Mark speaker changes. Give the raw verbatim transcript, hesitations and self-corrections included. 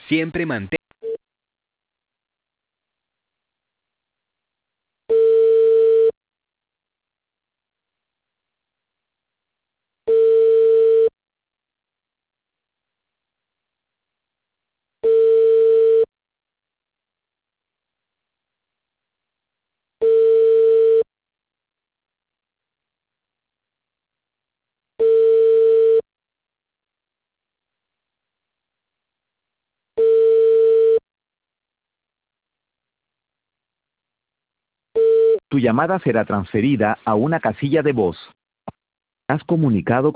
Speaker 1: Siempre mantén.
Speaker 2: Tu llamada será transferida a una casilla de voz. Has comunicado